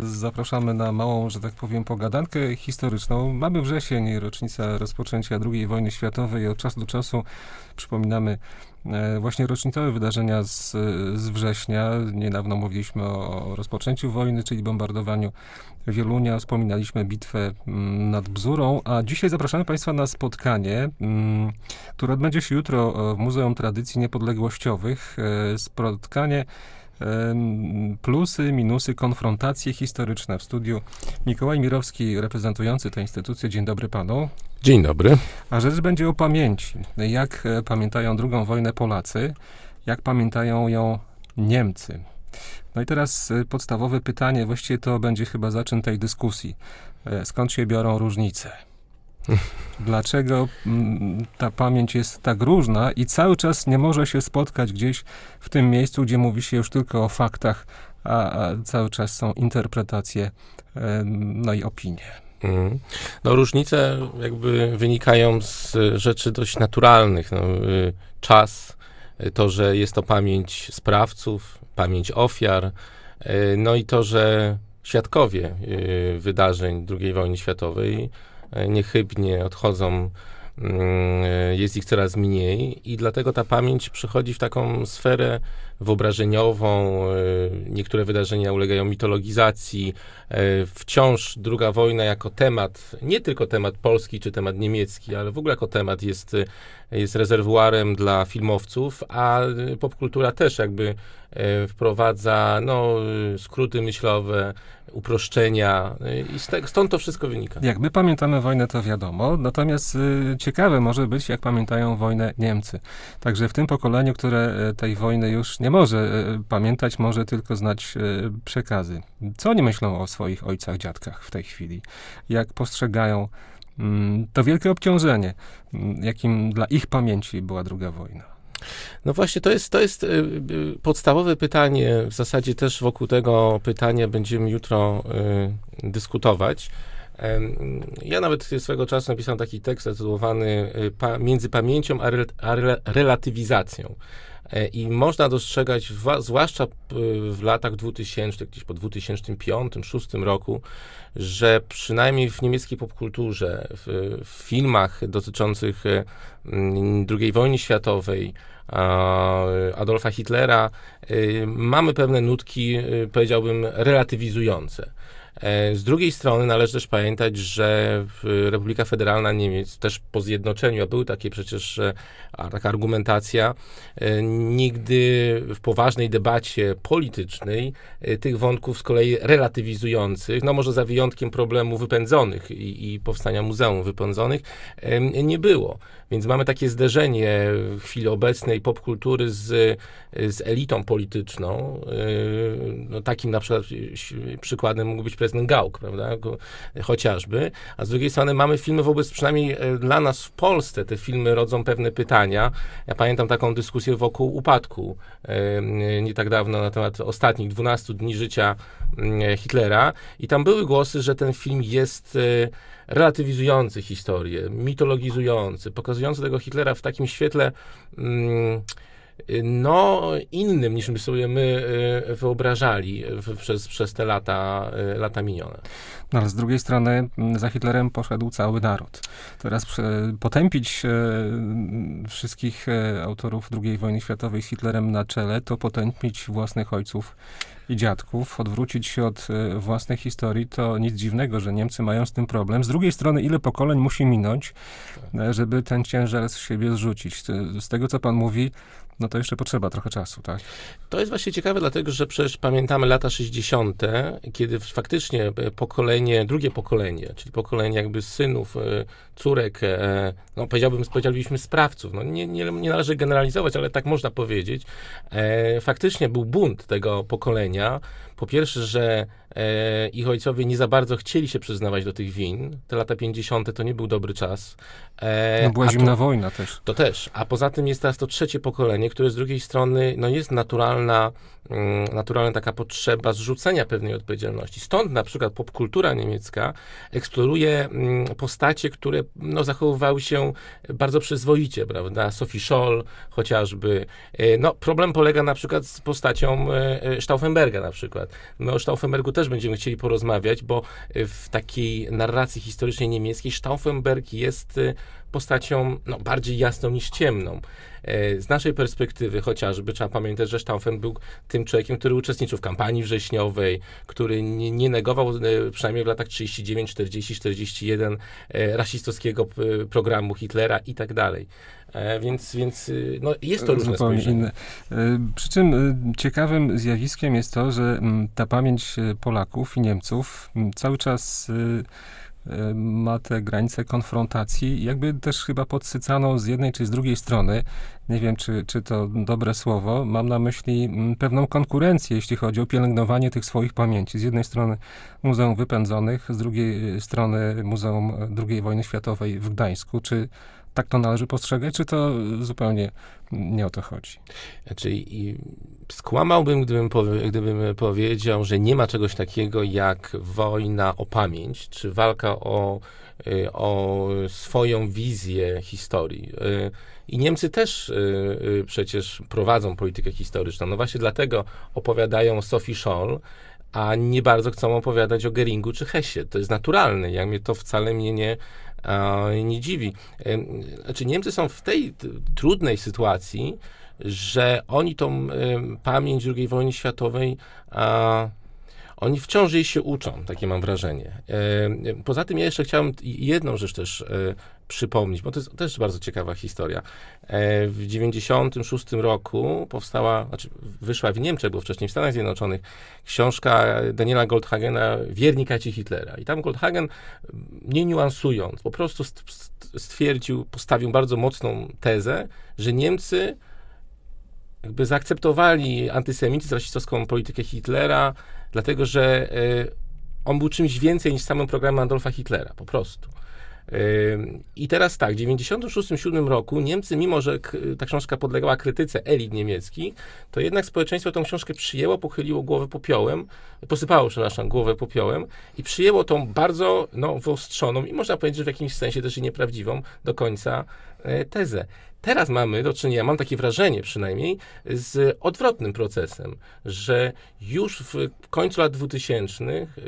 zapraszamy na małą, że tak powiem, pogadankę historyczną. Mamy wrzesień, rocznica rozpoczęcia II wojny światowej. Od czasu do czasu przypominamy właśnie rocznicowe wydarzenia z września. Niedawno mówiliśmy o rozpoczęciu wojny, czyli bombardowaniu Wielunia. Wspominaliśmy bitwę nad Bzurą, a dzisiaj zapraszamy Państwa na spotkanie, które odbędzie się jutro w Muzeum Tradycji Niepodległościowych. Spotkanie plusy, minusy, konfrontacje historyczne. W studiu Mikołaj Mirowski, reprezentujący tę instytucję. Dzień dobry panu. Dzień dobry. A rzecz będzie o pamięci. Jak pamiętają II wojnę Polacy, jak pamiętają ją Niemcy. No i teraz podstawowe pytanie, właściwie to będzie chyba zaczyn tej dyskusji. Skąd się biorą różnice? Dlaczego ta pamięć jest tak różna i cały czas nie może się spotkać gdzieś w tym miejscu, gdzie mówi się już tylko o faktach, a cały czas są interpretacje, no i opinie. No różnice jakby wynikają z rzeczy dość naturalnych. No, czas, to, że jest to pamięć sprawców, pamięć ofiar, no i to, że świadkowie wydarzeń II wojny światowej niechybnie odchodzą, jest ich coraz mniej i dlatego ta pamięć przychodzi w taką sferę wyobrażeniową. Niektóre wydarzenia ulegają mitologizacji. Wciąż II wojna jako temat, nie tylko temat polski czy temat niemiecki, ale w ogóle jako temat jest rezerwuarem dla filmowców, a popkultura też jakby wprowadza skróty myślowe, uproszczenia i stąd to wszystko wynika. Jak my pamiętamy wojnę, to wiadomo, natomiast ciekawe może być, jak pamiętają wojnę Niemcy. Także w tym pokoleniu, które tej wojny już nie może pamiętać, może tylko znać przekazy. Co oni myślą o swoich ojcach, dziadkach w tej chwili? Jak postrzegają to wielkie obciążenie, jakim dla ich pamięci była II wojna? No właśnie, to jest podstawowe pytanie. W zasadzie też wokół tego pytania będziemy jutro dyskutować. Ja nawet swego czasu napisałem taki tekst zatytułowany Między pamięcią a relatywizacją. I można dostrzegać, zwłaszcza w latach 2000, gdzieś po 2005-2006 roku, że przynajmniej w niemieckiej popkulturze, w filmach dotyczących II wojny światowej, Adolfa Hitlera, mamy pewne nutki, powiedziałbym, relatywizujące. Z drugiej strony należy też pamiętać, że Republika Federalna Niemiec, też po zjednoczeniu, a były takie przecież taka argumentacja, nigdy w poważnej debacie politycznej tych wątków z kolei relatywizujących, no może za wyjątkiem problemu wypędzonych i powstania Muzeum Wypędzonych, nie było. Więc mamy takie zderzenie w chwili obecnej popkultury z elitą polityczną. No, takim na przykład przykładem mógł być prezydent Gauck, prawda? Chociażby. A z drugiej strony mamy filmy wobec, przynajmniej dla nas w Polsce, te filmy rodzą pewne pytania. Ja pamiętam taką dyskusję wokół upadku nie tak dawno na temat ostatnich 12 dni życia Hitlera i tam były głosy, że ten film jest relatywizujący historię, mitologizujący, pokazujący tego Hitlera w takim świetle innym niż my sobie wyobrażali przez te lata minione. No ale z drugiej strony za Hitlerem poszedł cały naród. Teraz potępić wszystkich autorów II wojny światowej z Hitlerem na czele, to potępić własnych ojców i dziadków, odwrócić się od własnej historii, to nic dziwnego, że Niemcy mają z tym problem. Z drugiej strony, ile pokoleń musi minąć, żeby ten ciężar z siebie zrzucić? Z tego, co pan mówi, no to jeszcze potrzeba trochę czasu, tak? To jest właśnie ciekawe, dlatego, że przecież pamiętamy lata 60., kiedy faktycznie drugie pokolenie, czyli pokolenie jakby synów, córek, powiedzielibyśmy sprawców, nie należy generalizować, ale tak można powiedzieć, faktycznie był bunt tego pokolenia. Po pierwsze, że ich ojcowie nie za bardzo chcieli się przyznawać do tych win. Te lata 50. to nie był dobry czas. Była zimna wojna też. To też. A poza tym jest teraz to trzecie pokolenie, które z drugiej strony jest naturalna taka potrzeba zrzucenia pewnej odpowiedzialności. Stąd na przykład popkultura niemiecka eksploruje postacie, które zachowywały się bardzo przyzwoicie, prawda? Sophie Scholl chociażby. Problem polega na przykład z postacią Stauffenberga na przykład. przykład. My o Stauffenbergu też będziemy chcieli porozmawiać, bo w takiej narracji historycznej niemieckiej Stauffenberg jest postacią bardziej jasną niż ciemną. Z naszej perspektywy chociażby trzeba pamiętać, że Stauffen był tym człowiekiem, który uczestniczył w kampanii wrześniowej, który nie negował przynajmniej w latach 39, 40, 41 rasistowskiego programu Hitlera i tak dalej. Więc jest to różne zupełnie spojrzenie. inne. Przy czym ciekawym zjawiskiem jest to, że ta pamięć Polaków i Niemców cały czas ma te granice konfrontacji, jakby też chyba podsycano z jednej czy z drugiej strony. Nie wiem, czy to dobre słowo. Mam na myśli pewną konkurencję, jeśli chodzi o pielęgnowanie tych swoich pamięci. Z jednej strony Muzeum Wypędzonych, z drugiej strony Muzeum II Wojny Światowej w Gdańsku. Czy tak to należy postrzegać, czy to zupełnie nie o to chodzi? Znaczy, skłamałbym, gdybym powiedział, że nie ma czegoś takiego jak wojna o pamięć, czy walka o swoją wizję historii. I Niemcy też przecież prowadzą politykę historyczną. No właśnie dlatego opowiadają o Sophie Scholl, a nie bardzo chcą opowiadać o Geringu czy Hessie. To jest naturalne. Jak mnie to wcale mnie nie dziwi. Znaczy Niemcy są w tej trudnej sytuacji, że oni tą pamięć II wojny światowej oni wciąż jej się uczą, takie mam wrażenie. Poza tym ja jeszcze chciałem jedną rzecz też przypomnieć, bo to jest też bardzo ciekawa historia. W 1996 roku wyszła w Niemczech, bo wcześniej w Stanach Zjednoczonych, książka Daniela Goldhagena Wierni kaci Hitlera. I tam Goldhagen, nie niuansując, po prostu postawił bardzo mocną tezę, że Niemcy jakby zaakceptowali antysemityzm, rasistowską politykę Hitlera, dlatego że on był czymś więcej niż samym programem Adolfa Hitlera, po prostu. I teraz tak, w 1996-1997 roku Niemcy, mimo że ta książka podlegała krytyce elit niemieckich, to jednak społeczeństwo tą książkę przyjęło, pochyliło głowę popiołem, posypało, przepraszam, głowę popiołem i przyjęło tą bardzo wyostrzoną i można powiedzieć, że w jakimś sensie też i nieprawdziwą do końca tezę. Teraz mamy do czynienia, mam takie wrażenie przynajmniej, z odwrotnym procesem, że już w końcu lat 2000,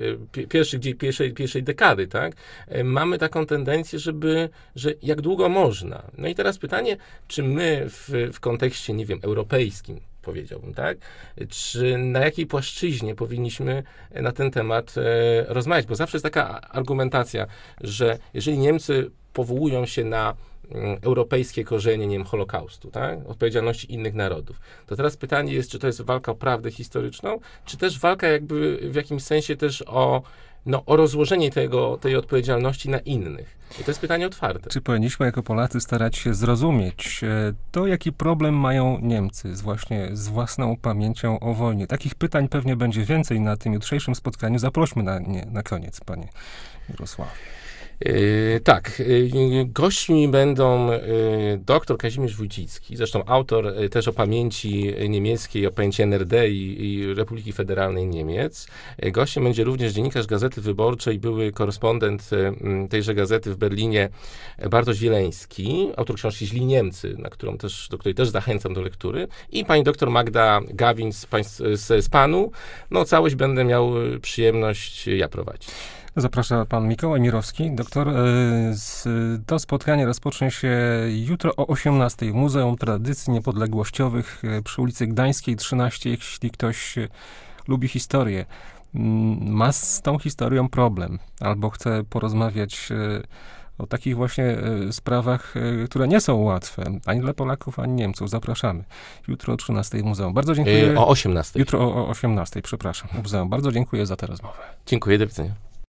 pierwszej dekady, tak, mamy taką tendencję, że jak długo można. No i teraz pytanie, czy my w kontekście, nie wiem, europejskim, powiedziałbym, tak, czy na jakiej płaszczyźnie powinniśmy na ten temat rozmawiać, bo zawsze jest taka argumentacja, że jeżeli Niemcy powołują się na europejskie korzenie, nie wiem, Holokaustu, tak? Odpowiedzialności innych narodów. To teraz pytanie jest, czy to jest walka o prawdę historyczną, czy też walka jakby w jakimś sensie też o rozłożenie tej odpowiedzialności na innych. I to jest pytanie otwarte. Czy powinniśmy jako Polacy starać się zrozumieć to, jaki problem mają Niemcy z własną pamięcią o wojnie? Takich pytań pewnie będzie więcej na tym jutrzejszym spotkaniu. Zaprośmy na koniec, panie Mirosławie. Tak, gośćmi będą dr Kazimierz Wójcicki, zresztą autor też o pamięci niemieckiej, o pamięci NRD i Republiki Federalnej Niemiec. Gościem będzie również dziennikarz Gazety Wyborczej, były korespondent tejże gazety w Berlinie Bartosz Wieleński, autor książki Źli Niemcy, do której też zachęcam do lektury, i pani dr Magda Gawin z PAN-u. Całość będę miał przyjemność ja prowadzić. Zaprasza pan Mikołaj Mirowski, doktor. To spotkanie rozpocznie się jutro o 18:00 w Muzeum Tradycji Niepodległościowych przy ulicy Gdańskiej 13. Jeśli ktoś lubi historię, ma z tą historią problem, albo chce porozmawiać o takich właśnie sprawach, które nie są łatwe, ani dla Polaków, ani Niemców. Zapraszamy. Jutro o 13:00 w Muzeum. Bardzo dziękuję. O 18:00. Jutro o 18:00, przepraszam, w Muzeum. Bardzo dziękuję za tę rozmowę. Dziękuję, do widzenia.